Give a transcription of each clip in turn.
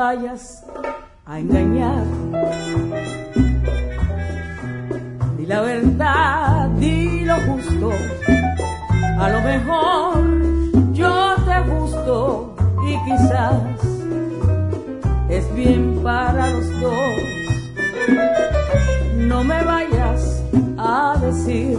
vayas a engañar. Di la verdad, di lo justo. A lo mejor yo te gusto y quizás es bien para los dos. No me vayas a decir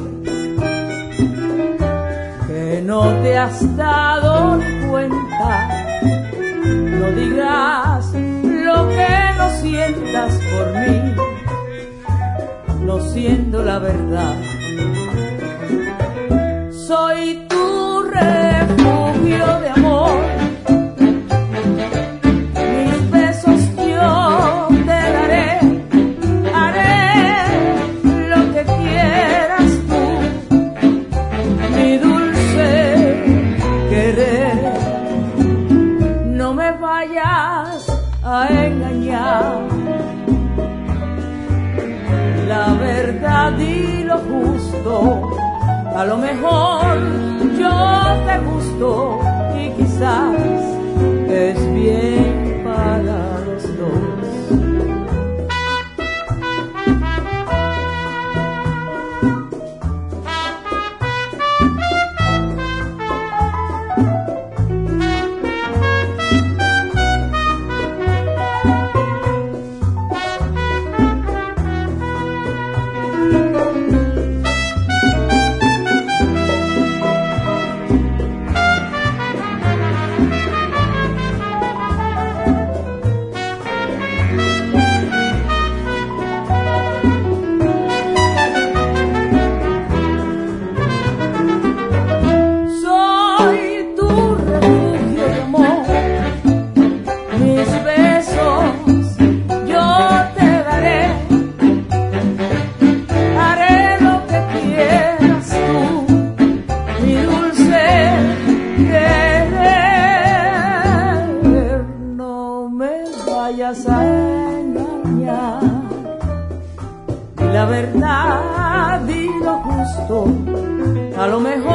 que no te has dado cuenta. No digas lo que no sientas por mí, no siendo la verdad. Soy tu refugio de amor, mis besos yo te daré, haré lo que quieras tú, mi dulce querer. No me vayas a engañar, la verdad y lo justo. A lo mejor yo te gusto y quizás es bien para los dos. A engañar, y la verdad y lo justo. A lo mejor